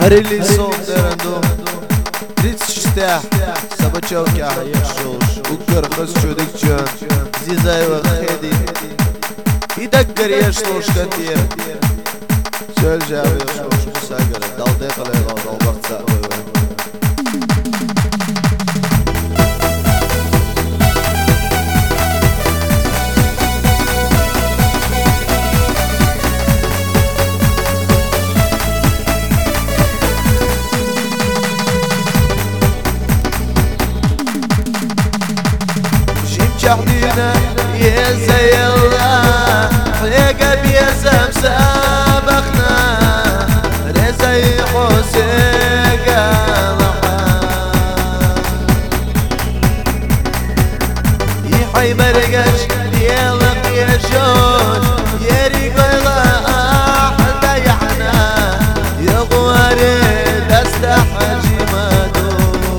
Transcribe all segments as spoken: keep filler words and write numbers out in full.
هريلي صوت درندو ريت شتاح سبتشو كا يخشوش وكر خسشو دكجان زيزاي وخيدي يدقر يشلوش كتير شل جاب يخشوش مساقر دال ديقل ايضا دال برتساق شحدينا يا زي الله يا قلب يا سابقنا يا زي حسين يحيي مرقش يا لق يا جوج يا ريقل ضيعنا يا غوارد استحجي مدو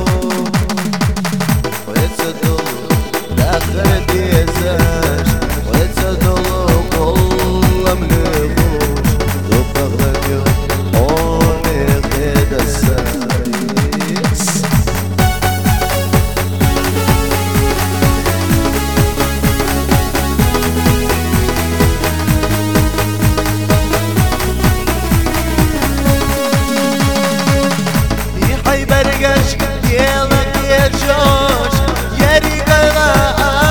ويتصدو آخر ديزاش ويتصدلو كل مليخوش دوبا غنيو قوني غيد السايس يحي برقش يالك يا جوش يا ريقل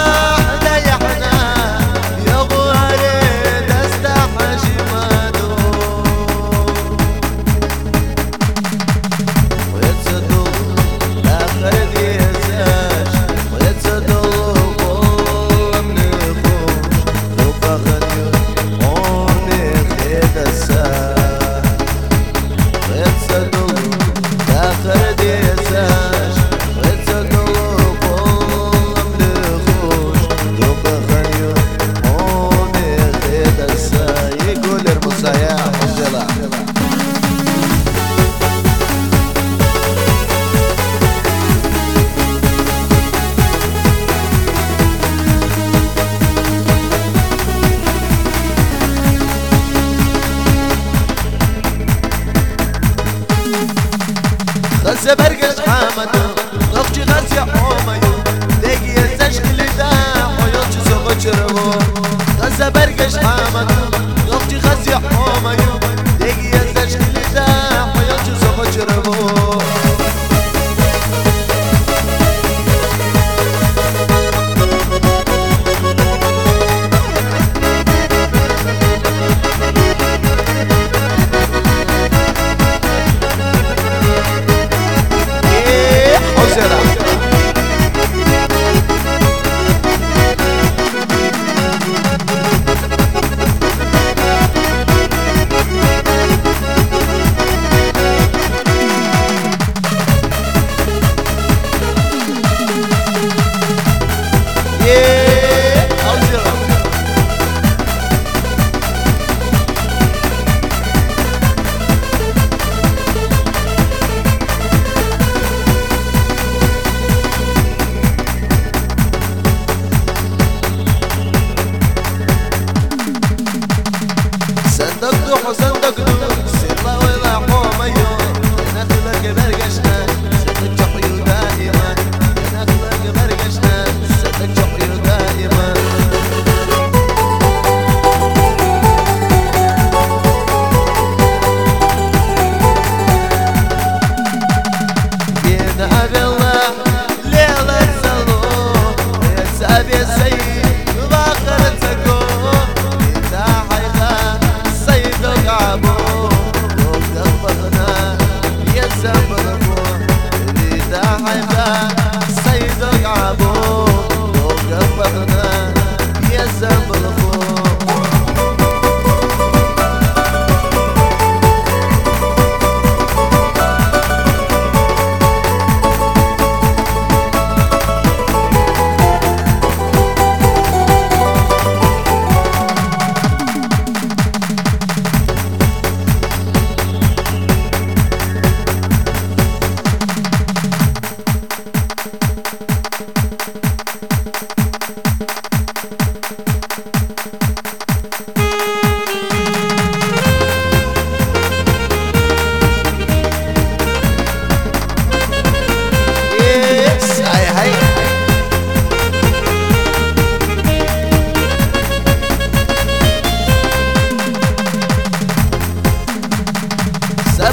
غزة برقش حامدو ضغجي غزة حوميو ديقي يزشكل دا حيوتش زغو چرمو غزة برقش حامدو ضغجي غزة حوميو ديقي يزشكل دا حيوتش زغو چرمو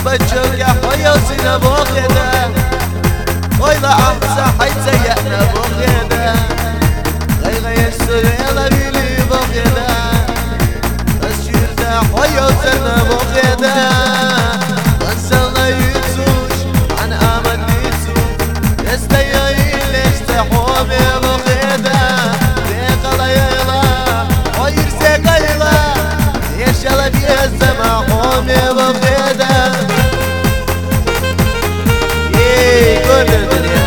سبتشوك يا خويا وسينا بوخيدا ويلا عمسا حيت سيئنا بوخيدا غي غي السليلة بيلي بوخيدا الشيرتا خويا وسينا بوخيدا غنسلنا يتسوش عن آمن يتسوش يستيقي ليش تحومي بوخيدا ديقلا يلا وير سيقيلا يشلا بيزمع حومي بوخيدا كل الدنيا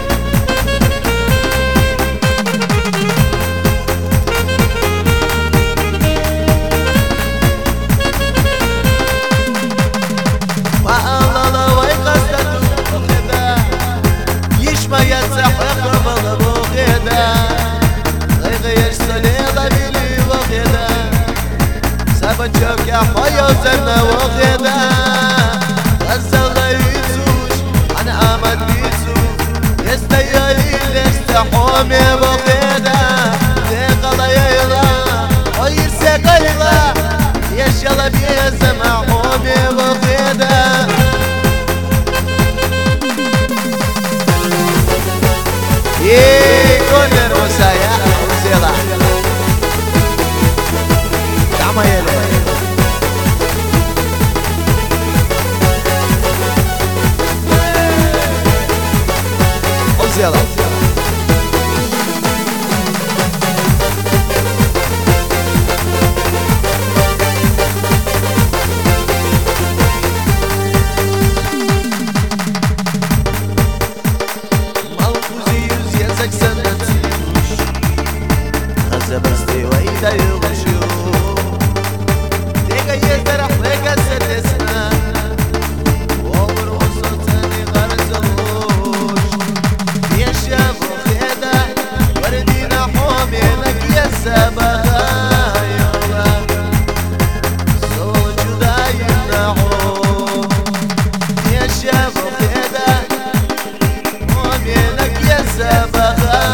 والله لو يقصدوا بوخيدا يشمى يتسح يقرب بوخيدا غيغير سليلة بيلي بوخيدا سبتشوك يا خويا وزلنا بوخيدا غزلنا يتسوش عن آمن يتسوش يستيقي يستحومي بوخيدا ديقلا يلا وير سيقيلا يشلا بيزمع حومي بوخيدا كل الرسايا وزيلا دعما يلي وزيلا زبستي وإيدا يغشو ديقا يزرح ليقا سدسنا وعمر وصلتني غرزلوش يا شاب وخيدا وردينا حومي لك يا سبغا يولا صوت جدا يمنعو يا شاب وخيدا حومي لك يا سبغا